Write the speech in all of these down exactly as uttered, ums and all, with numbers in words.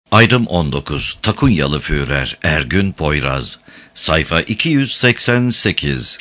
Ayrım on dokuz. Takunyalı Führer Ergün Poyraz. Sayfa iki yüz seksen sekiz.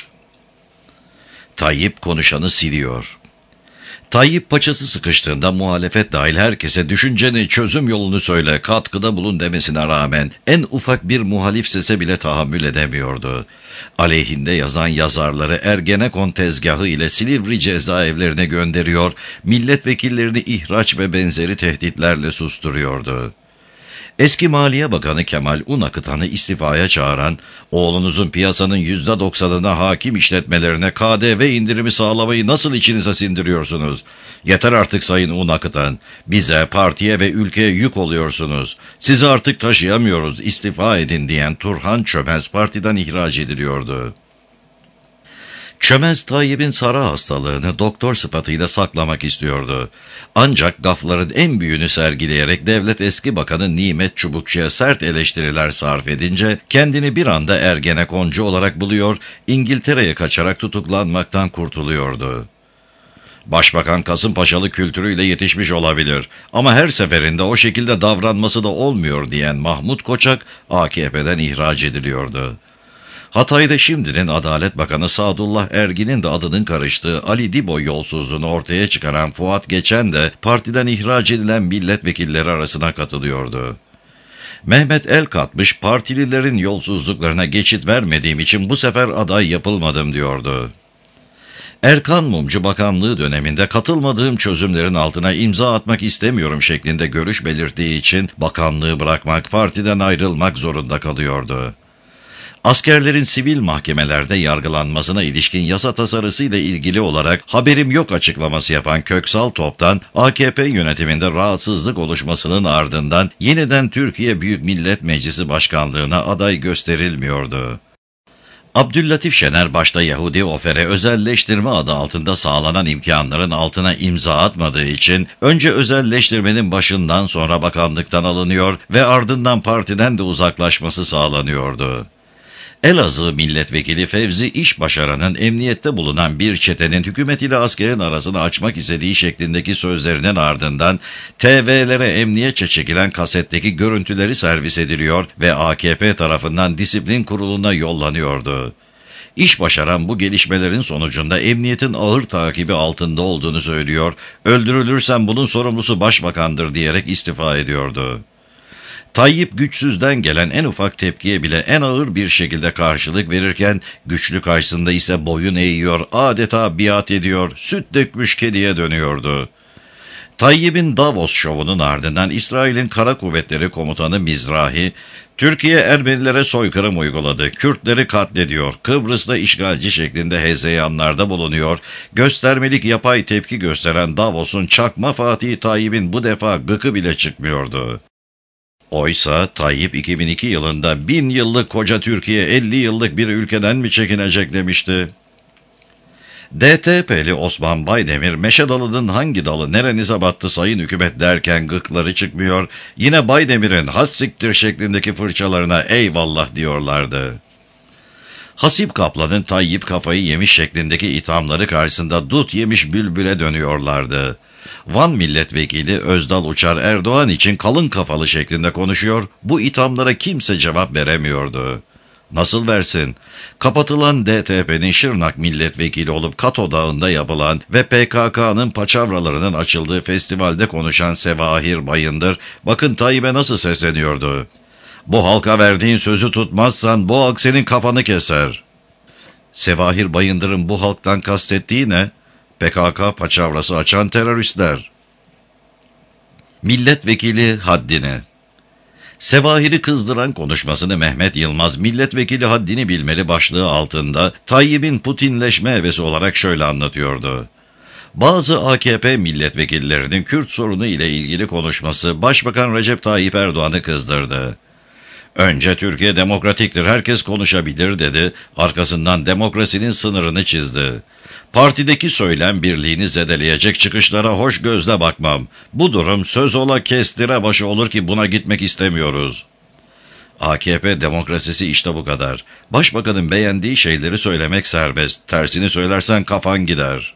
Tayyip konuşanı siliyor. Tayyip paçası sıkıştığında muhalefet dahil herkese düşünceni, çözüm yolunu söyle, katkıda bulun demesine rağmen en ufak bir muhalif sese bile tahammül edemiyordu. Aleyhinde yazan yazarları Ergenekon tezgahı ile Silivri cezaevlerine gönderiyor, milletvekillerini ihraç ve benzeri tehditlerle susturuyordu. Eski Maliye Bakanı Kemal Unakıtan'ı istifaya çağıran, oğlunuzun piyasanın yüzde doksanına hakim işletmelerine K D V indirimi sağlamayı nasıl içinize sindiriyorsunuz? Yeter artık Sayın Unakıtan, bize, partiye ve ülkeye yük oluyorsunuz. Sizi artık taşıyamıyoruz, istifa edin diyen Turhan Çömez partiden ihraç ediliyordu. Çömez, Tayyip'in sarı hastalığını doktor sıfatıyla saklamak istiyordu. Ancak gafların en büyüğünü sergileyerek devlet eski bakanı Nimet Çubukçu'ya sert eleştiriler sarf edince kendini bir anda Ergenekoncu olarak buluyor, İngiltere'ye kaçarak tutuklanmaktan kurtuluyordu. Başbakan Kasımpaşalı kültürüyle yetişmiş olabilir ama her seferinde o şekilde davranması da olmuyor diyen Mahmut Koçak A K P'den ihraç ediliyordu. Hatay'da şimdinin Adalet Bakanı Sadullah Ergin'in de adının karıştığı Ali Dibo yolsuzluğunu ortaya çıkaran Fuat Geçen de partiden ihraç edilen milletvekilleri arasına katılıyordu. Mehmet Elkatmış, partililerin yolsuzluklarına geçit vermediğim için bu sefer aday yapılmadım diyordu. Erkan Mumcu bakanlığı döneminde katılmadığım çözümlerin altına imza atmak istemiyorum şeklinde görüş belirttiği için bakanlığı bırakmak, partiden ayrılmak zorunda kalıyordu. Askerlerin sivil mahkemelerde yargılanmasına ilişkin yasa tasarısıyla ilgili olarak haberim yok açıklaması yapan Köksal Top'tan A K P yönetiminde rahatsızlık oluşmasının ardından yeniden Türkiye Büyük Millet Meclisi Başkanlığına aday gösterilmiyordu. Abdüllatif Şener başta Yahudi Ofer'e özelleştirme adı altında sağlanan imkanların altına imza atmadığı için önce özelleştirmenin başından sonra bakanlıktan alınıyor ve ardından partiden de uzaklaşması sağlanıyordu. Elazığ Milletvekili Fevzi İşbaşaran'ın emniyette bulunan bir çetenin hükümet ile askerin arasını açmak istediği şeklindeki sözlerinin ardından T V'lere emniyetçe çekilen kasetteki görüntüleri servis ediliyor ve A K P tarafından disiplin kuruluna yollanıyordu. İşbaşaran bu gelişmelerin sonucunda emniyetin ağır takibi altında olduğunu söylüyor, öldürülürsem bunun sorumlusu başbakandır diyerek istifa ediyordu. Tayyip güçsüzden gelen en ufak tepkiye bile en ağır bir şekilde karşılık verirken güçlü karşısında ise boyun eğiyor, adeta biat ediyor, süt dökmüş kediye dönüyordu. Tayyip'in Davos şovunun ardından İsrail'in Kara Kuvvetleri Komutanı Mizrahi, Türkiye Ermenilere soykırım uyguladı, Kürtleri katlediyor, Kıbrıs'ta işgalci şeklinde hezeyanlarda bulunuyor, göstermelik yapay tepki gösteren Davos'un çakma Fatih Tayyip'in bu defa gıkı bile çıkmıyordu. Oysa Tayyip iki bin iki yılında bin yıllık koca Türkiye elli yıllık bir ülkeden mi çekinecek demişti. D T P'li Osman Baydemir, meşe dalının hangi dalı nerenize battı sayın hükümet derken gıkları çıkmıyor, yine Baydemir'in has siktir şeklindeki fırçalarına eyvallah diyorlardı. Hasip Kaplan'ın Tayyip kafayı yemiş şeklindeki ithamları karşısında dut yemiş bülbüle dönüyorlardı. Van Milletvekili Özdal Uçar Erdoğan için kalın kafalı şeklinde konuşuyor, bu ithamlara kimse cevap veremiyordu. Nasıl versin? Kapatılan D T P'nin Şırnak milletvekili olup Kato Dağı'nda yapılan ve P K K'nın paçavralarının açıldığı festivalde konuşan Sevahir Bayındır, bakın Tayyip'e nasıl sesleniyordu. Bu halka verdiğin sözü tutmazsan bu halk senin kafanı keser. Sevahir Bayındır'ın bu halktan kastettiği ne? P K K paçavrası açan teröristler. Milletvekili haddini. Sevahir'i kızdıran konuşmasını Mehmet Yılmaz, milletvekili haddini bilmeli başlığı altında Tayyip'in Putinleşme hevesi olarak şöyle anlatıyordu. Bazı A K P milletvekillerinin Kürt sorunu ile ilgili konuşması Başbakan Recep Tayyip Erdoğan'ı kızdırdı. Önce Türkiye demokratiktir, herkes konuşabilir dedi, arkasından demokrasinin sınırını çizdi. Partideki söylem birliğini zedeleyecek çıkışlara hoş gözle bakmam. Bu durum söz ola kestire başı olur ki buna gitmek istemiyoruz. A K P demokrasisi işte bu kadar. Başbakanın beğendiği şeyleri söylemek serbest. Tersini söylersen kafan gider.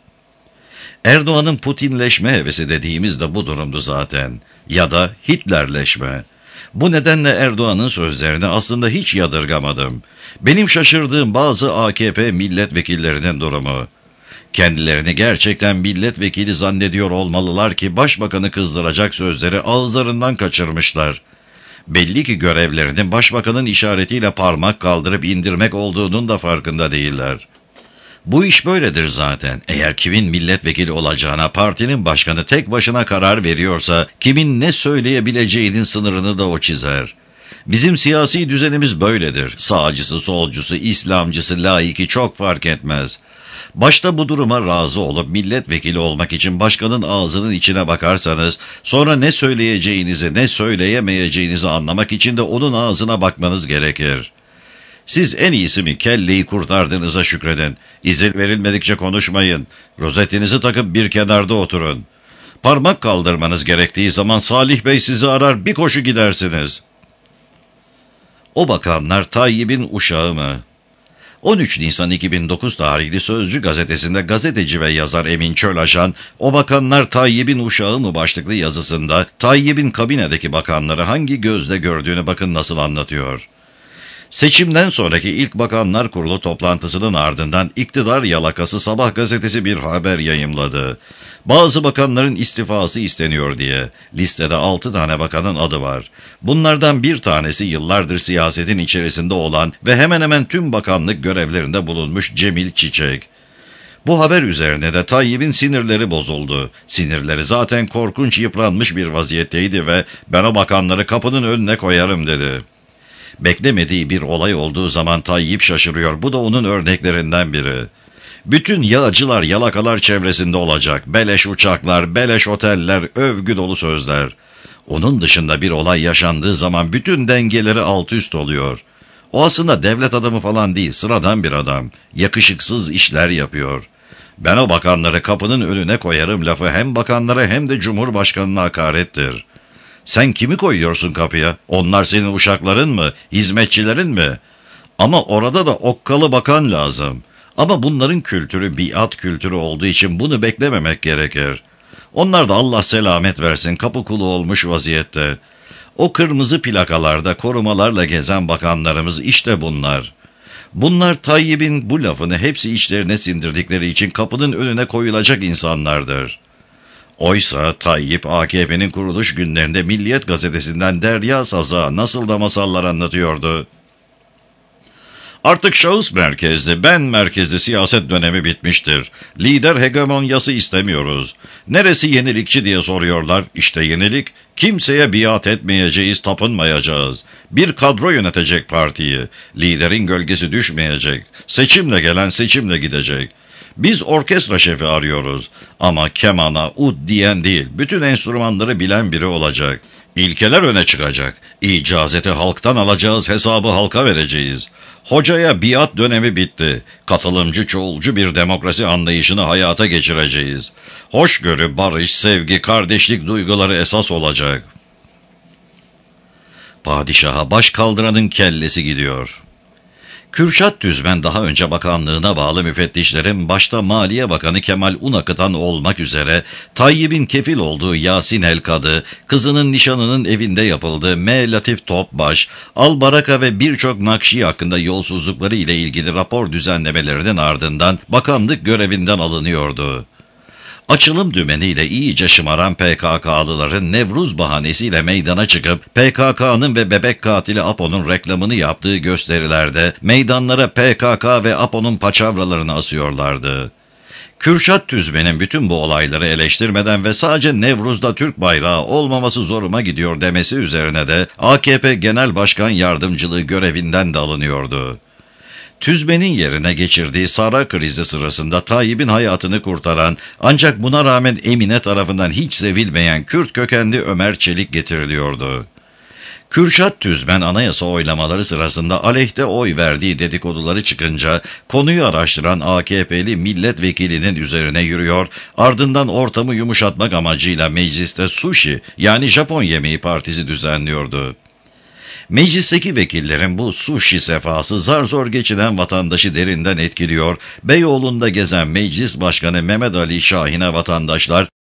Erdoğan'ın Putinleşme hevesi dediğimiz de bu durumdu zaten. Ya da Hitlerleşme. Bu nedenle Erdoğan'ın sözlerini aslında hiç yadırgamadım. Benim şaşırdığım bazı A K P milletvekillerinin durumu. Kendilerini gerçekten milletvekili zannediyor olmalılar ki başbakanı kızdıracak sözleri ağızlarından kaçırmışlar. Belli ki görevlerinin başbakanın işaretiyle parmak kaldırıp indirmek olduğunun da farkında değiller. Bu iş böyledir zaten. Eğer kimin milletvekili olacağına partinin başkanı tek başına karar veriyorsa, kimin ne söyleyebileceğinin sınırını da o çizer. Bizim siyasi düzenimiz böyledir. Sağcısı, solcusu, İslamcısı, laiki çok fark etmez. Başta bu duruma razı olup milletvekili olmak için başkanın ağzının içine bakarsanız, sonra ne söyleyeceğinizi, ne söyleyemeyeceğinizi anlamak için de onun ağzına bakmanız gerekir. Siz en iyisi mi kelleyi kurtardığınıza şükredin. İzin verilmedikçe konuşmayın. Rozetinizi takıp bir kenarda oturun. Parmak kaldırmanız gerektiği zaman Salih Bey sizi arar, bir koşu gidersiniz. O bakanlar Tayyip'in uşağı mı? on üç Nisan iki bin dokuz tarihli Sözcü gazetesinde gazeteci ve yazar Emin Çölaşan, "O bakanlar Tayyip'in uşağı mı?" başlıklı yazısında Tayyip'in kabinedeki bakanları hangi gözle gördüğünü bakın nasıl anlatıyor. Seçimden sonraki ilk Bakanlar Kurulu toplantısının ardından iktidar yalakası Sabah gazetesi bir haber yayımladı. Bazı bakanların istifası isteniyor diye. Listede altı tane bakanın adı var. Bunlardan bir tanesi yıllardır siyasetin içerisinde olan ve hemen hemen tüm bakanlık görevlerinde bulunmuş Cemil Çiçek. Bu haber üzerine de Tayyip'in sinirleri bozuldu. Sinirleri zaten korkunç yıpranmış bir vaziyetteydi ve "Ben o bakanları kapının önüne koyarım" dedi. Beklemediği bir olay olduğu zaman Tayyip şaşırıyor. Bu da onun örneklerinden biri. Bütün yağcılar, yalakalar çevresinde olacak. Beleş uçaklar, beleş oteller, övgü dolu sözler. Onun dışında bir olay yaşandığı zaman bütün dengeleri alt üst oluyor. O aslında devlet adamı falan değil, sıradan bir adam. Yakışıksız işler yapıyor. "Ben o bakanları kapının önüne koyarım" lafı hem bakanlara hem de Cumhurbaşkanı'na hakarettir. Sen kimi koyuyorsun kapıya? Onlar senin uşakların mı? Hizmetçilerin mi? Ama orada da okkalı bakan lazım. Ama bunların kültürü biat kültürü olduğu için bunu beklememek gerekir. Onlar da Allah selamet versin kapı kulu olmuş vaziyette. O kırmızı plakalarda korumalarla gezen bakanlarımız işte bunlar. Bunlar Tayyip'in bu lafını hepsi içlerine sindirdikleri için kapının önüne koyulacak insanlardır. Oysa Tayyip A K P'nin kuruluş günlerinde Milliyet gazetesinden Derya Saz'a nasıl da masallar anlatıyordu. "Artık şahıs merkezli, ben merkezli siyaset dönemi bitmiştir. Lider hegemonyası istemiyoruz. Neresi yenilikçi diye soruyorlar. İşte yenilik. Kimseye biat etmeyeceğiz, tapınmayacağız. Bir kadro yönetecek partiyi. Liderin gölgesi düşmeyecek. Seçimle gelen seçimle gidecek. Biz orkestra şefi arıyoruz. Ama kemana, ud diyen değil, bütün enstrümanları bilen biri olacak. İlkeler öne çıkacak. İcazeti halktan alacağız, hesabı halka vereceğiz. Hocaya biat dönemi bitti. Katılımcı, çoğulcu bir demokrasi anlayışını hayata geçireceğiz. Hoşgörü, barış, sevgi, kardeşlik duyguları esas olacak." Padişaha baş kaldıranın kellesi gidiyor. Kürşat Düzmen daha önce bakanlığına bağlı müfettişlerin başta Maliye Bakanı Kemal Unakıtan olmak üzere Tayyip'in kefil olduğu Yasin El-Kadı, kızının nişanının evinde yapıldığı M. Latif Topbaş, Al-Baraka ve birçok Nakşi hakkında yolsuzlukları ile ilgili rapor düzenlemelerinin ardından bakanlık görevinden alınıyordu. Açılım dümeniyle iyice şımaran P K K'lıların Nevruz bahanesiyle meydana çıkıp P K K'nın ve bebek katili Apo'nun reklamını yaptığı gösterilerde meydanlara P K K ve Apo'nun paçavralarını asıyorlardı. Kürşat Düzmen'in bütün bu olayları eleştirmeden ve sadece Nevruz'da Türk bayrağı olmaması zoruma gidiyor demesi üzerine de A K P Genel Başkan Yardımcılığı görevinden de alınıyordu. Tüzmen'in yerine geçirdiği Sara krizi sırasında Tayyip'in hayatını kurtaran ancak buna rağmen Emine tarafından hiç sevilmeyen Kürt kökenli Ömer Çelik getiriliyordu. Kürşat Düzmen anayasa oylamaları sırasında aleyhte oy verdiği dedikoduları çıkınca konuyu araştıran A K P'li milletvekilinin üzerine yürüyor, ardından ortamı yumuşatmak amacıyla mecliste sushi yani Japon yemeği partisi düzenliyordu. Meclisteki vekillerin bu sushi sefası zar zor geçinen vatandaşı derinden etkiliyor, Beyoğlu'nda gezen Meclis Başkanı Mehmet Ali Şahin'e vatandaşlar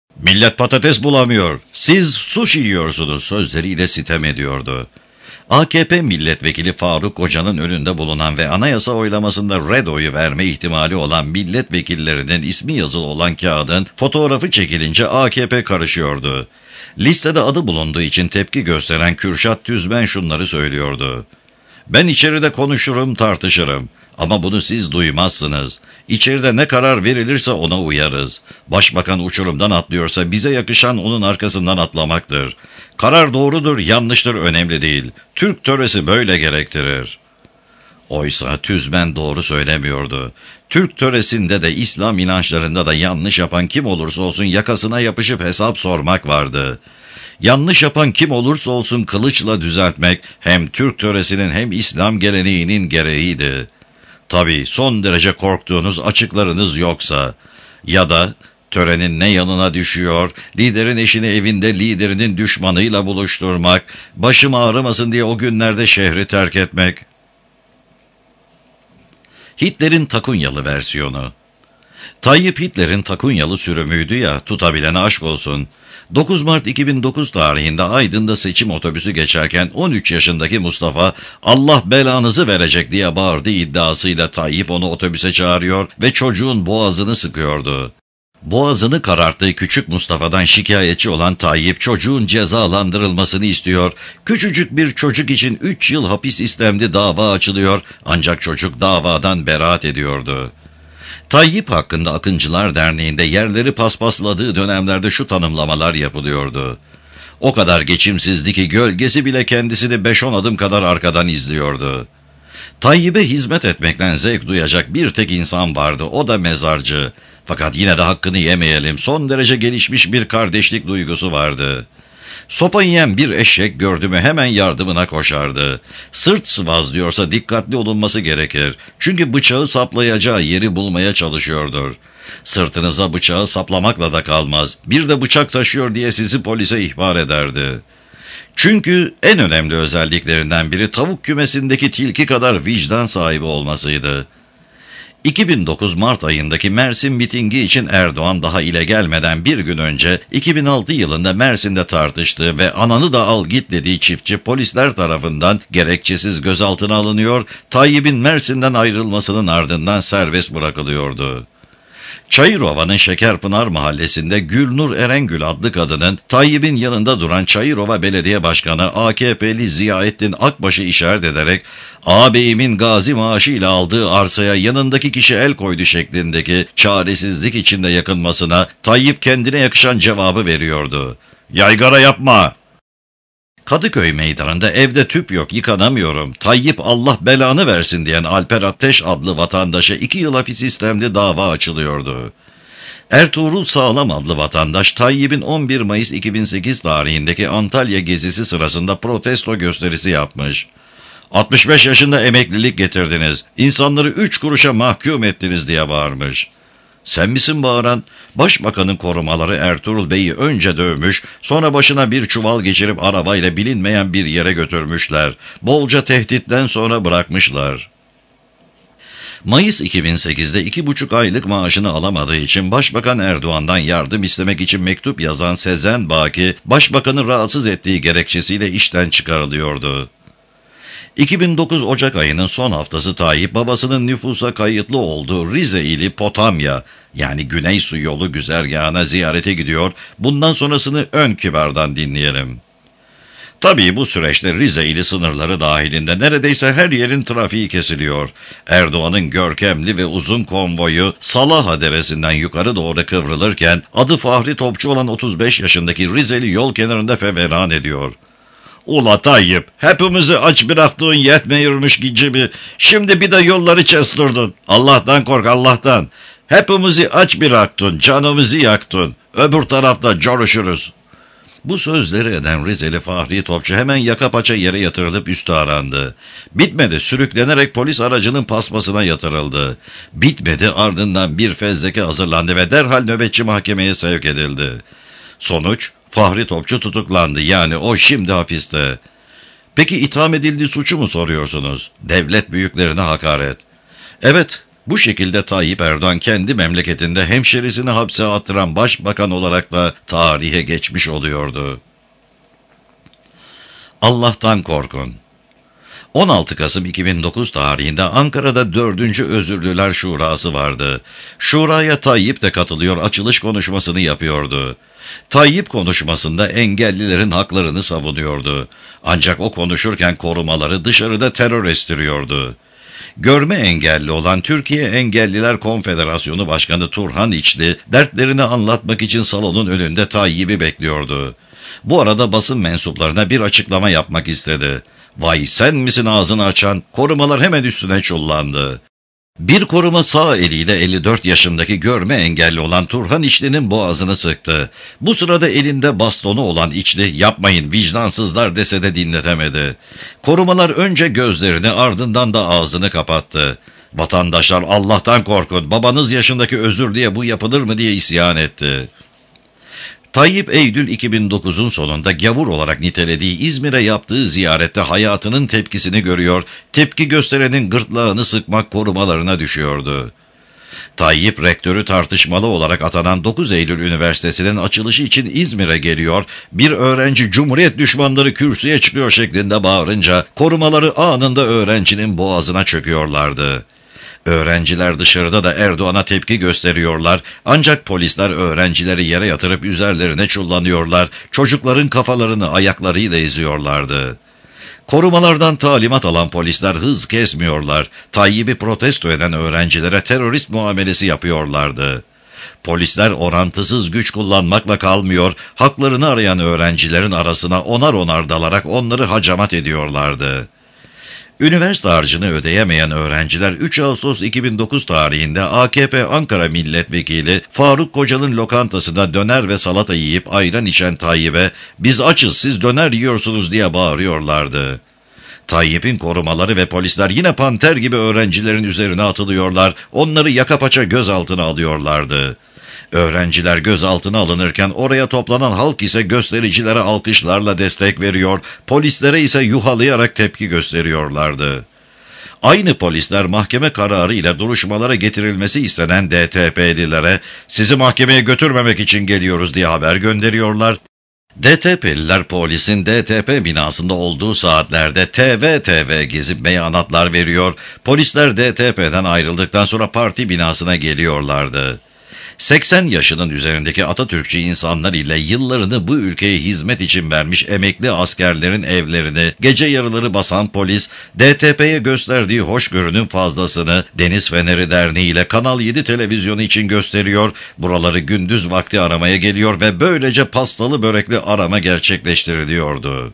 Millet patates bulamıyor, siz sushi yiyorsunuz sözleriyle sitem ediyordu. A K P milletvekili Faruk Koca'nın önünde bulunan ve anayasa oylamasında red oyu verme ihtimali olan milletvekillerinin ismi yazılı olan kağıdın fotoğrafı çekilince A K P karışıyordu. Listede adı bulunduğu için tepki gösteren Kürşat Tüzben şunları söylüyordu. Ben içeride konuşurum, tartışırım. Ama bunu siz duymazsınız. İçeride ne karar verilirse ona uyarız. Başbakan uçurumdan atlıyorsa bize yakışan onun arkasından atlamaktır. Karar doğrudur, yanlıştır önemli değil. Türk töresi böyle gerektirir. Oysa Tüzben doğru söylemiyordu. Türk töresinde de İslam inançlarında da yanlış yapan kim olursa olsun yakasına yapışıp hesap sormak vardı. Yanlış yapan kim olursa olsun kılıçla düzeltmek hem Türk töresinin hem İslam geleneğinin gereğiydi. Tabii son derece korktuğunuz açıklarınız yoksa ya da törenin ne yanına düşüyor, liderin eşini evinde liderinin düşmanıyla buluşturmak, başım ağrımasın diye o günlerde şehri terk etmek. Hitler'in Takunyalı versiyonu. Tayyip Hitler'in Takunyalı sürümüydü ya, tutabilene aşk olsun. dokuz Mart iki bin dokuz tarihinde Aydın'da seçim otobüsü geçerken on üç yaşındaki Mustafa Allah belanızı verecek diye bağırdığı iddiasıyla Tayyip onu otobüse çağırıyor ve çocuğun boğazını sıkıyordu. Boğazını kararttığı küçük Mustafa'dan şikayetçi olan Tayyip çocuğun cezalandırılmasını istiyor. Küçücük bir çocuk için üç yıl hapis istemli dava açılıyor ancak çocuk davadan beraat ediyordu. Tayyip hakkında Akıncılar Derneği'nde yerleri paspasladığı dönemlerde şu tanımlamalar yapılıyordu. O kadar geçimsizdi ki gölgesi bile kendisini beş on adım kadar arkadan izliyordu. Tayyip'e hizmet etmekten zevk duyacak bir tek insan vardı, o da mezarcı. Fakat yine de hakkını yemeyelim, son derece gelişmiş bir kardeşlik duygusu vardı. Sopa yiyen bir eşek gördü mü hemen yardımına koşardı. Sırt sıvazlıyorsa dikkatli olunması gerekir. Çünkü bıçağı saplayacağı yeri bulmaya çalışıyordur. Sırtınıza bıçağı saplamakla da kalmaz. Bir de bıçak taşıyor diye sizi polise ihbar ederdi. Çünkü en önemli özelliklerinden biri tavuk kümesindeki tilki kadar vicdan sahibi olmasıydı. iki bin dokuz Mart ayındaki Mersin mitingi için Erdoğan daha ile gelmeden bir gün önce iki bin altı yılında Mersin'de tartıştığı ve ananı da al git dediği çiftçi polisler tarafından gerekçesiz gözaltına alınıyor, Tayyip'in Mersin'den ayrılmasının ardından serbest bırakılıyordu. Çayırova'nın Şekerpınar mahallesinde Gülnur Erengül adlı kadının Tayyip'in yanında duran Çayırova Belediye Başkanı A K P'li Ziyaettin Akbaş'ı işaret ederek ağabeyimin gazi maaşıyla aldığı arsaya yanındaki kişi el koydu şeklindeki çaresizlik içinde yakınmasına Tayyip kendine yakışan cevabı veriyordu. Yaygara yapma! Kadıköy meydanında evde tüp yok yıkanamıyorum, Tayyip Allah belanı versin diyen Alper Ateş adlı vatandaşa iki yıl hapis istemli dava açılıyordu. Ertuğrul Sağlam adlı vatandaş Tayyip'in on bir Mayıs iki bin sekiz tarihindeki Antalya gezisi sırasında protesto gösterisi yapmış. altmış beş yaşında emeklilik getirdiniz, insanları üç kuruşa mahkum ettiniz diye bağırmış. Sen misin bağıran? Başbakanın korumaları Ertuğrul Bey'i önce dövmüş, sonra başına bir çuval geçirip arabayla bilinmeyen bir yere götürmüşler. Bolca tehditten sonra bırakmışlar. Mayıs iki bin sekizde iki buçuk aylık maaşını alamadığı için Başbakan Erdoğan'dan yardım istemek için mektup yazan Sezen Baki, Başbakanı rahatsız ettiği gerekçesiyle işten çıkarılıyordu. iki bin dokuz Ocak ayının son haftası Tayyip babasının nüfusa kayıtlı olduğu Rize ili Potamya yani Güney Su Yolu güzergahına ziyarete gidiyor. Bundan sonrasını ön kibardan dinleyelim. Tabii bu süreçte Rize ili sınırları dahilinde neredeyse her yerin trafiği kesiliyor. Erdoğan'ın görkemli ve uzun konvoyu Salaha Deresi'nden yukarı doğru kıvrılırken adı Fahri Topçu olan otuz beş yaşındaki Rizeli yol kenarında feveran ediyor. Ula Tayyip, hepimizi aç bıraktığın yetmiyormuş gibi, şimdi bir de yolları çestirdin. Allah'tan kork, Allah'tan. Hepimizi aç bıraktın, canımızı yaktın. Öbür tarafta coşuruz. Bu sözleri eden Rizeli Fahri Topçu hemen yaka paça yere yatırılıp üstü arandı. Bitmedi, sürüklenerek polis aracının paspasına yatırıldı. Bitmedi, ardından bir fezleke hazırlandı ve derhal nöbetçi mahkemeye sevk edildi. Sonuç, Fahri Topçu tutuklandı, yani o şimdi hapiste. Peki itham edildiği suçu mu soruyorsunuz? Devlet büyüklerine hakaret. Evet, Bu şekilde Tayyip Erdoğan kendi memleketinde hemşerisini hapse attıran başbakan olarak da tarihe geçmiş oluyordu. Allah'tan korkun. on altı Kasım iki bin dokuz tarihinde Ankara'da dördüncü Özürlüler Şurası vardı. Şuraya Tayyip de katılıyor, açılış konuşmasını yapıyordu. Tayyip konuşmasında engellilerin haklarını savunuyordu. Ancak o konuşurken korumaları dışarıda terör estiriyordu. Görme engelli olan Türkiye Engelliler Konfederasyonu Başkanı Turhan İçli, dertlerini anlatmak için salonun önünde Tayyip'i bekliyordu. Bu arada basın mensuplarına bir açıklama yapmak istedi. "Vay sen misin ağzını açan?" Korumalar hemen üstüne çullandı. Bir koruma sağ eliyle elli dört yaşındaki görme engelli olan Turhan İçli'nin boğazını sıktı. Bu sırada elinde bastonu olan İçli, "Yapmayın vicdansızlar" dese de dinletemedi. Korumalar önce gözlerini, ardından da ağzını kapattı. "Vatandaşlar Allah'tan korkun, babanız yaşındaki özür diye bu yapılır mı?" diye isyan etti. Tayyip Eylül iki bin dokuzun sonunda gavur olarak nitelediği İzmir'e yaptığı ziyarette hayatının tepkisini görüyor, tepki gösterenin gırtlağını sıkmak korumalarına düşüyordu. Tayyip rektörü tartışmalı olarak atanan dokuz Eylül Üniversitesi'nin açılışı için İzmir'e geliyor, bir öğrenci "Cumhuriyet düşmanları kürsüye çıkıyor" şeklinde bağırınca korumaları anında öğrencinin boğazına çöküyorlardı. Öğrenciler dışarıda da Erdoğan'a tepki gösteriyorlar, ancak polisler öğrencileri yere yatırıp üzerlerine çullanıyorlar, çocukların kafalarını ayaklarıyla eziyorlardı. Korumalardan talimat alan polisler hız kesmiyorlar, Tayyip'i protesto eden öğrencilere terörist muamelesi yapıyorlardı. Polisler orantısız güç kullanmakla kalmıyor, haklarını arayan öğrencilerin arasına onar onar dalarak onları hacamat ediyorlardı. Üniversite harcını ödeyemeyen öğrenciler üç Ağustos iki bin dokuz tarihinde A K P Ankara Milletvekili Faruk Koca'nın lokantasında döner ve salata yiyip ayran içen Tayyip'e "Biz açız, siz döner yiyorsunuz" diye bağırıyorlardı. Tayyip'in korumaları ve polisler yine panter gibi öğrencilerin üzerine atılıyorlar, onları yaka paça gözaltına alıyorlardı. Öğrenciler gözaltına alınırken oraya toplanan halk ise göstericilere alkışlarla destek veriyor, polislere ise yuhalayarak tepki gösteriyorlardı. Aynı polisler mahkeme kararı ile duruşmalara getirilmesi istenen D T P'lilere "Sizi mahkemeye götürmemek için geliyoruz" diye haber gönderiyorlar. D T P'liler polisin D T P binasında olduğu saatlerde T V T V gezip beyanatlar veriyor, polisler D T P'den ayrıldıktan sonra parti binasına geliyorlardı. seksen yaşının üzerindeki Atatürkçü insanlar ile yıllarını bu ülkeye hizmet için vermiş emekli askerlerin evlerini gece yarıları basan polis, D T P'ye gösterdiği hoşgörünün fazlasını Deniz Feneri Derneği ile Kanal yedi televizyonu için gösteriyor, buraları gündüz vakti aramaya geliyor ve böylece pastalı börekli arama gerçekleştiriliyordu.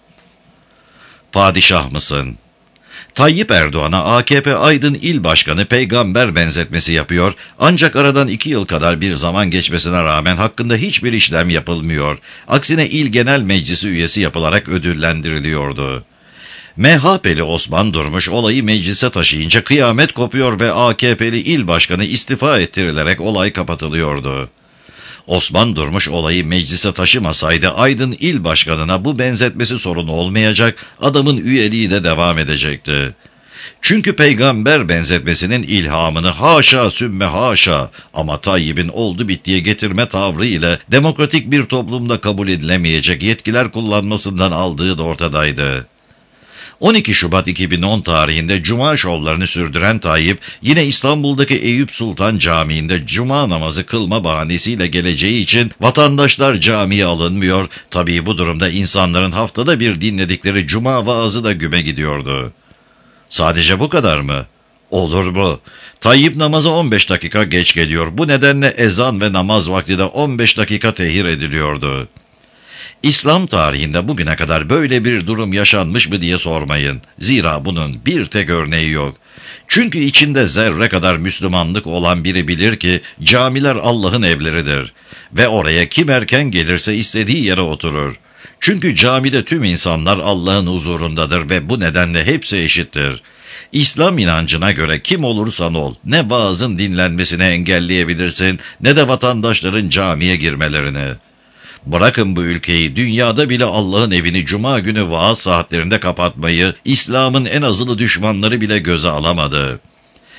Padişah mısın? Tayyip Erdoğan'a A K P Aydın İl Başkanı peygamber benzetmesi yapıyor, ancak aradan iki yıl kadar bir zaman geçmesine rağmen hakkında hiçbir işlem yapılmıyor. Aksine İl Genel Meclisi üyesi yapılarak ödüllendiriliyordu. M H P'li Osman Durmuş olayı meclise taşıyınca kıyamet kopuyor ve A K P'li İl Başkanı istifa ettirilerek olay kapatılıyordu. Osman Durmuş olayı meclise taşımasaydı Aydın İl Başkanı'na bu benzetmesi sorun olmayacak, adamın üyeliği de devam edecekti. Çünkü peygamber benzetmesinin ilhamını haşa sümme haşa ama Tayyip'in oldu bittiye getirme tavrı ile demokratik bir toplumda kabul edilemeyecek yetkiler kullanmasından aldığı da ortadaydı. on iki Şubat iki bin on tarihinde Cuma şovlarını sürdüren Tayyip, yine İstanbul'daki Eyüp Sultan Camii'nde Cuma namazı kılma bahanesiyle geleceği için vatandaşlar camiye alınmıyor. Tabii bu durumda insanların haftada bir dinledikleri Cuma vaazı da güme gidiyordu. Sadece bu kadar mı? Olur mu? Tayyip namaza on beş dakika geç geliyor. Bu nedenle ezan ve namaz vakti de on beş dakika tehir ediliyordu. İslam tarihinde bugüne kadar böyle bir durum yaşanmış mı diye sormayın. Zira bunun bir tek örneği yok. Çünkü içinde zerre kadar Müslümanlık olan biri bilir ki camiler Allah'ın evleridir. Ve oraya kim erken gelirse istediği yere oturur. Çünkü camide tüm insanlar Allah'ın huzurundadır ve bu nedenle hepsi eşittir. İslam inancına göre kim olursan ol, ne vaazın dinlenmesini engelleyebilirsin, ne de vatandaşların camiye girmelerini. Bırakın bu ülkeyi, dünyada bile Allah'ın evini Cuma günü vaaz saatlerinde kapatmayı İslam'ın en azılı düşmanları bile göze alamadı.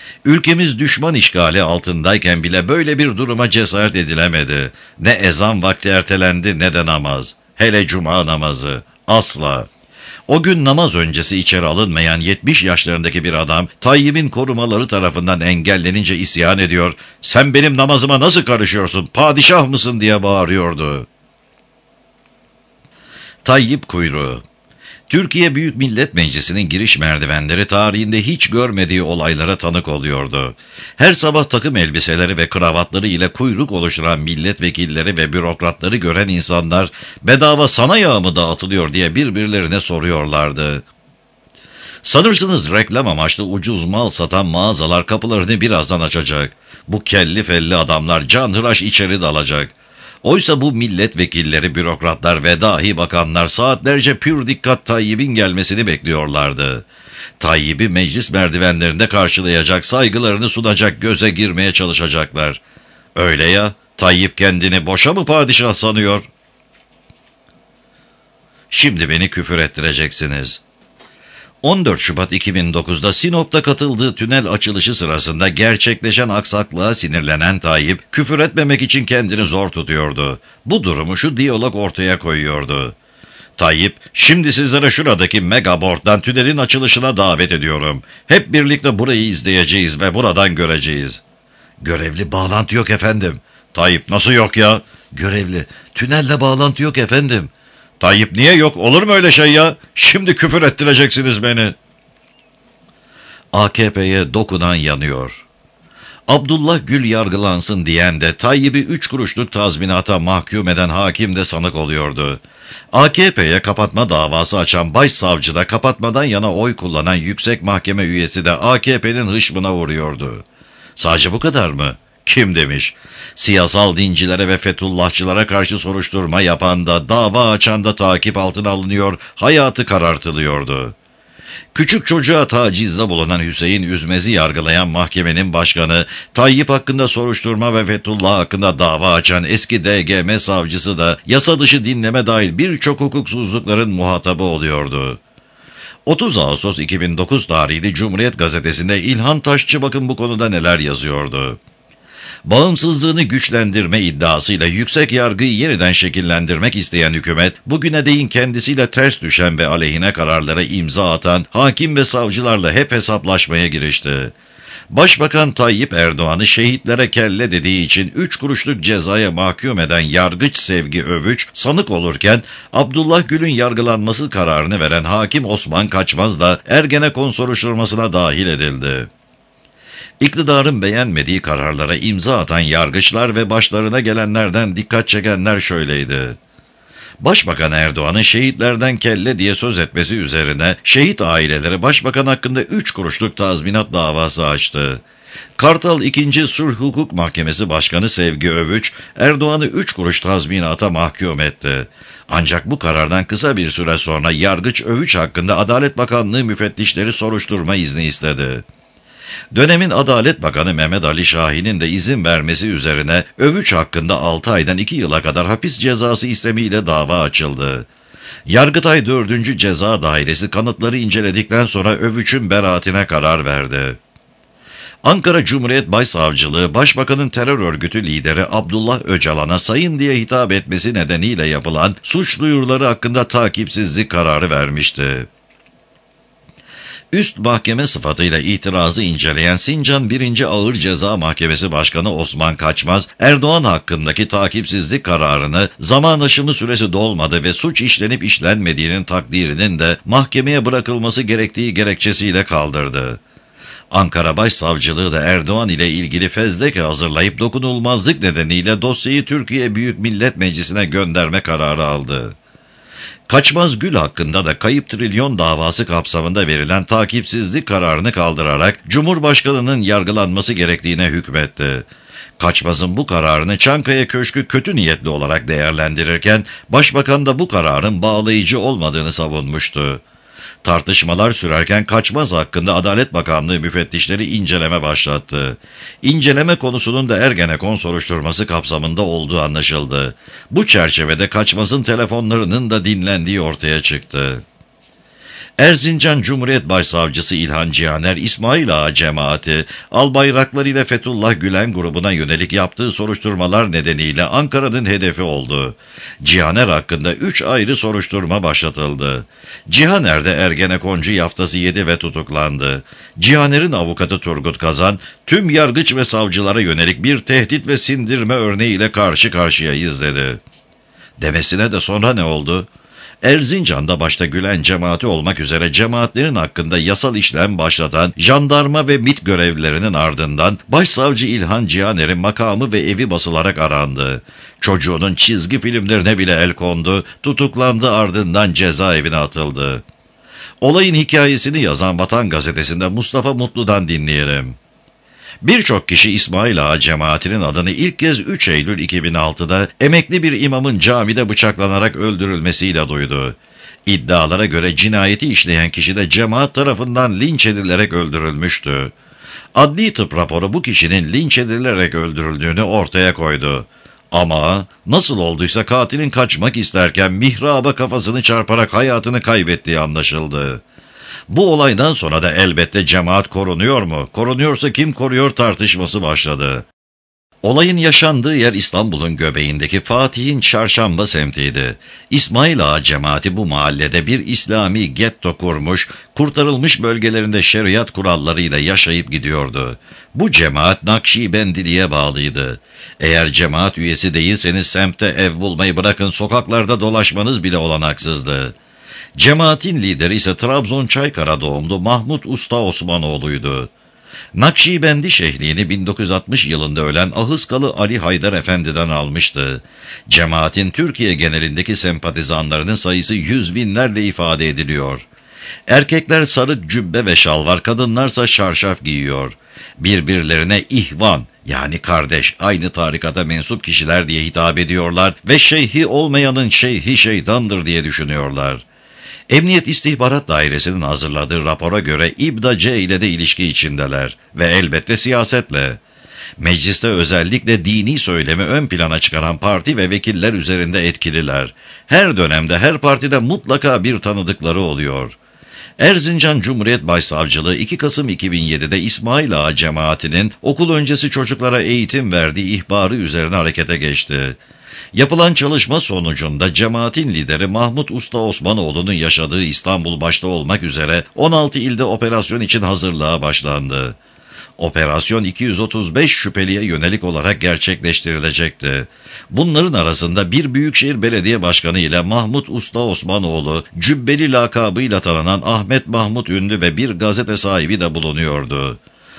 Ülkemiz düşman işgali altındayken bile böyle bir duruma cesaret edilemedi. Ne ezan vakti ertelendi ne de namaz. Hele cuma namazı. Asla. O gün namaz öncesi içeri alınmayan yetmiş yaşlarındaki bir adam Tayyip'in korumaları tarafından engellenince isyan ediyor. "Sen benim namazıma nasıl karışıyorsun? Padişah mısın?" diye bağırıyordu. Tayyip kuyruğu. Türkiye Büyük Millet Meclisi'nin giriş merdivenleri tarihinde hiç görmediği olaylara tanık oluyordu. Her sabah takım elbiseleri ve kravatları ile kuyruk oluşturan milletvekilleri ve bürokratları gören insanlar bedava sana yağı mı dağıtılıyor diye birbirlerine soruyorlardı. Sanırsınız reklam amaçlı ucuz mal satan mağazalar kapılarını birazdan açacak. Bu kelli felli adamlar canhıraş içeri dalacak. Oysa bu milletvekilleri, bürokratlar ve dahi bakanlar saatlerce pür dikkat Tayyip'in gelmesini bekliyorlardı. Tayyip'i meclis merdivenlerinde karşılayacak, saygılarını sunacak, göze girmeye çalışacaklar. Öyle ya, Tayyip kendini boşa mı padişah sanıyor? Şimdi beni küfür ettireceksiniz. on dört Şubat iki bin dokuz'da Sinop'ta katıldığı tünel açılışı sırasında gerçekleşen aksaklığa sinirlenen Tayyip, küfür etmemek için kendini zor tutuyordu. Bu durumu şu diyalog ortaya koyuyordu. Tayyip, "Şimdi sizlere şuradaki megaboard'dan tünelin açılışına davet ediyorum. Hep birlikte burayı izleyeceğiz ve buradan göreceğiz." "Görevli, bağlantı yok efendim." "Tayyip, nasıl yok ya?" "Görevli, tünelle bağlantı yok efendim." "Tayyip, niye yok? Olur mu öyle şey ya? Şimdi küfür ettireceksiniz beni." A K P'ye dokunan yanıyor. Abdullah Gül yargılansın diyen de Tayyip'i üç kuruşluk tazminata mahkum eden hakim de sanık oluyordu. A K P'ye kapatma davası açan başsavcı da kapatmadan yana oy kullanan yüksek mahkeme üyesi de A K P'nin hışmına vuruyordu. Sadece bu kadar mı? Kim demiş? Siyasal dincilere ve Fethullahçılara karşı soruşturma yapan da, dava açan da takip altına alınıyor, hayatı karartılıyordu. Küçük çocuğa tacizde bulunan Hüseyin Üzmez'i yargılayan mahkemenin başkanı, Tayyip hakkında soruşturma ve Fethullah hakkında dava açan eski D G M savcısı da yasa dışı dinleme dahil birçok hukuksuzlukların muhatabı oluyordu. otuz Ağustos iki bin dokuz tarihli Cumhuriyet Gazetesi'nde İlhan Taşçı bakın bu konuda neler yazıyordu. Bağımsızlığını güçlendirme iddiasıyla yüksek yargıyı yeniden şekillendirmek isteyen hükümet, bugüne değin kendisiyle ters düşen ve aleyhine kararlara imza atan hakim ve savcılarla hep hesaplaşmaya girişti. Başbakan Tayyip Erdoğan'ı şehitlere kelle dediği için üç kuruşluk cezaya mahkum eden yargıç Sevgi Övüç sanık olurken, Abdullah Gül'ün yargılanması kararını veren hakim Osman Kaçmaz da Ergenekon soruşturmasına dahil edildi. İktidarın beğenmediği kararlara imza atan yargıçlar ve başlarına gelenlerden dikkat çekenler şöyleydi. Başbakan Erdoğan'ın şehitlerden kelle diye söz etmesi üzerine şehit aileleri başbakan hakkında üç kuruşluk tazminat davası açtı. Kartal ikinci. Sulh Hukuk Mahkemesi Başkanı Sevgi Övüç, Erdoğan'ı üç kuruş tazminata mahkum etti. Ancak bu karardan kısa bir süre sonra yargıç Övüç hakkında Adalet Bakanlığı müfettişleri soruşturma izni istedi. Dönemin Adalet Bakanı Mehmet Ali Şahin'in de izin vermesi üzerine Övüç hakkında altı aydan iki yıla kadar hapis cezası istemiyle dava açıldı. Yargıtay dördüncü. Ceza Dairesi kanıtları inceledikten sonra Övüç'ün beraatine karar verdi. Ankara Cumhuriyet Başsavcılığı, Başbakanın terör örgütü lideri Abdullah Öcalan'a sayın diye hitap etmesi nedeniyle yapılan suç duyuruları hakkında takipsizlik kararı vermişti. Üst mahkeme sıfatıyla itirazı inceleyen Sincan birinci. Ağır Ceza Mahkemesi Başkanı Osman Kaçmaz, Erdoğan hakkındaki takipsizlik kararını zaman aşımı süresi dolmadı ve suç işlenip işlenmediğinin takdirinin de mahkemeye bırakılması gerektiği gerekçesiyle kaldırdı. Ankara Başsavcılığı da Erdoğan ile ilgili fezleke hazırlayıp dokunulmazlık nedeniyle dosyayı Türkiye Büyük Millet Meclisi'ne gönderme kararı aldı. Kaçmaz Gül hakkında da kayıp trilyon davası kapsamında verilen takipsizlik kararını kaldırarak Cumhurbaşkanı'nın yargılanması gerektiğine hükmetti. Kaçmaz'ın bu kararını Çankaya Köşkü kötü niyetli olarak değerlendirirken Başbakan da bu kararın bağlayıcı olmadığını savunmuştu. Tartışmalar sürerken Kaçmaz hakkında Adalet Bakanlığı müfettişleri inceleme başlattı. İnceleme konusunun da Ergenekon soruşturması kapsamında olduğu anlaşıldı. Bu çerçevede Kaçmaz'ın telefonlarının da dinlendiği ortaya çıktı. Erzincan Cumhuriyet Başsavcısı İlhan Cihaner, İsmail Ağa cemaati, albayrakları ile Fethullah Gülen grubuna yönelik yaptığı soruşturmalar nedeniyle Ankara'nın hedefi oldu. Cihaner hakkında üç ayrı soruşturma başlatıldı. Cihaner de Ergenekoncu yaftası yedi ve tutuklandı. Cihaner'in avukatı Turgut Kazan, tüm yargıç ve savcılara yönelik bir tehdit ve sindirme örneğiyle karşı karşıyayız dedi. Demesine de sonra ne oldu? Erzincan'da başta Gülen cemaati olmak üzere cemaatlerin hakkında yasal işlem başlatan jandarma ve MİT görevlilerinin ardından Başsavcı İlhan Cihaner'in makamı ve evi basılarak arandı. Çocuğunun çizgi filmlerine bile el kondu, tutuklandı, ardından cezaevine atıldı. Olayın hikayesini yazan Vatan Gazetesi'nde Mustafa Mutlu'dan dinleyelim. Birçok kişi İsmail Ağa cemaatinin adını ilk kez üç Eylül iki bin altıda emekli bir imamın camide bıçaklanarak öldürülmesiyle duydu. İddialara göre cinayeti işleyen kişi de cemaat tarafından linç edilerek öldürülmüştü. Adli tıp raporu bu kişinin linç edilerek öldürüldüğünü ortaya koydu. Ama nasıl olduysa katilin kaçmak isterken mihraba kafasını çarparak hayatını kaybettiği anlaşıldı. Bu olaydan sonra da elbette cemaat korunuyor mu? Korunuyorsa kim koruyor tartışması başladı. Olayın yaşandığı yer İstanbul'un göbeğindeki Fatih'in Çarşamba semtiydi. İsmail Ağa cemaati bu mahallede bir İslami getto kurmuş, kurtarılmış bölgelerinde şeriat kurallarıyla yaşayıp gidiyordu. Bu cemaat Nakşibendiliğe bağlıydı. Eğer cemaat üyesi değilseniz semtte ev bulmayı bırakın, sokaklarda dolaşmanız bile olanaksızdı. Cemaatin lideri ise Trabzon Çaykara doğumlu Mahmut Usta Osmanoğlu'ydu. Nakşibendi şehliğini bin dokuz yüz altmış yılında ölen Ahıskalı Ali Haydar Efendi'den almıştı. Cemaatin Türkiye genelindeki sempatizanlarının sayısı yüz binlerle ifade ediliyor. Erkekler sarık cübbe ve şalvar, kadınlarsa şarşaf giyiyor. Birbirlerine ihvan, yani kardeş, aynı tarikata mensup kişiler diye hitap ediyorlar ve şeyhi olmayanın şeyhi şeytandır diye düşünüyorlar. Emniyet İstihbarat Dairesi'nin hazırladığı rapora göre İBDA-C ile de ilişki içindeler ve elbette siyasetle. Mecliste özellikle dini söylemi ön plana çıkaran parti ve vekiller üzerinde etkililer. Her dönemde her partide mutlaka bir tanıdıkları oluyor. Erzincan Cumhuriyet Başsavcılığı iki Kasım iki bin yedide İsmail Ağa cemaatinin okul öncesi çocuklara eğitim verdiği ihbarı üzerine harekete geçti. Yapılan çalışma sonucunda cemaatin lideri Mahmut Usta Osmanoğlu'nun yaşadığı İstanbul başta olmak üzere on altı ilde operasyon için hazırlığa başlandı. Operasyon iki yüz otuz beş şüpheliye yönelik olarak gerçekleştirilecekti. Bunların arasında bir Büyükşehir Belediye Başkanı ile Mahmut Usta Osmanoğlu, Cübbeli lakabıyla tanınan Ahmet Mahmut Ünlü ve bir gazete sahibi de bulunuyordu.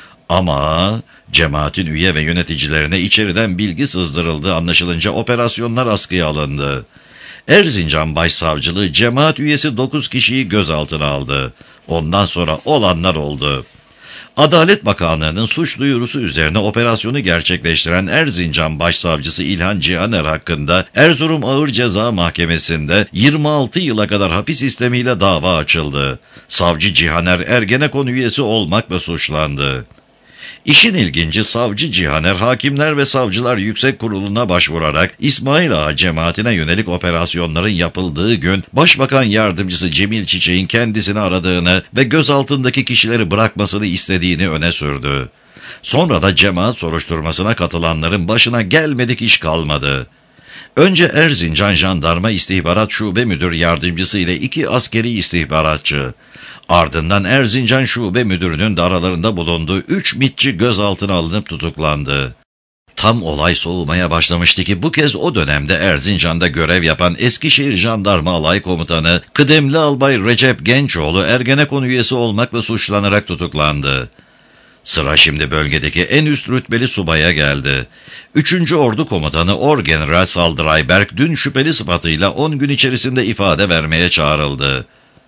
Ama cemaatin üye ve yöneticilerine içeriden bilgi sızdırıldığı anlaşılınca operasyonlar askıya alındı. Erzincan Başsavcılığı cemaat üyesi dokuz kişiyi gözaltına aldı. Ondan sonra olanlar oldu. Adalet Bakanlığı'nın suç duyurusu üzerine operasyonu gerçekleştiren Erzincan Başsavcısı İlhan Cihaner hakkında Erzurum Ağır Ceza Mahkemesi'nde yirmi altı yıla kadar hapis istemiyle dava açıldı. Savcı Cihaner Ergenekon üyesi olmakla suçlandı. İşin ilginci, savcı Cihaner Hakimler ve Savcılar Yüksek Kurulu'na başvurarak İsmail Ağa cemaatine yönelik operasyonların yapıldığı gün Başbakan Yardımcısı Cemil Çiçek'in kendisini aradığını ve gözaltındaki kişileri bırakmasını istediğini öne sürdü. Sonra da cemaat soruşturmasına katılanların başına gelmedik iş kalmadı. Önce Erzincan Jandarma İstihbarat Şube Müdür Yardımcısı ile iki askeri istihbaratçı, ardından Erzincan Şube Müdürü'nün de aralarında bulunduğu üç MİTçi gözaltına alınıp tutuklandı. Tam olay soğumaya başlamıştı ki bu kez o dönemde Erzincan'da görev yapan Eskişehir Jandarma Alay Komutanı kıdemli albay Recep Gençoğlu Ergenekon üyesi olmakla suçlanarak tutuklandı. Sıra şimdi bölgedeki en üst rütbeli subaya geldi. üçüncü Ordu Komutanı Orgeneral Saldıray Berk dün şüpheli sıfatıyla on gün içerisinde ifade vermeye çağrıldı.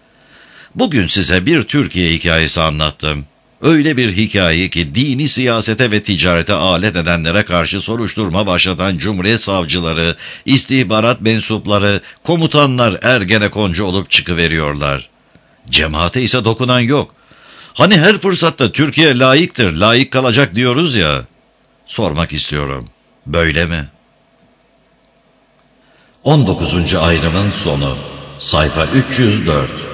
Bugün size bir Türkiye hikayesi anlattım. Öyle bir hikaye ki dini siyasete ve ticarete alet edenlere karşı soruşturma başlatan Cumhuriyet savcıları, istihbarat mensupları, komutanlar Ergenekoncu olup çıkıveriyorlar. Cemaate ise dokunan yok. Hani her fırsatta Türkiye layıktır, layık kalacak diyoruz ya. Sormak istiyorum. Böyle mi? on dokuzuncu ayrımın sonu. Sayfa üç yüz dört.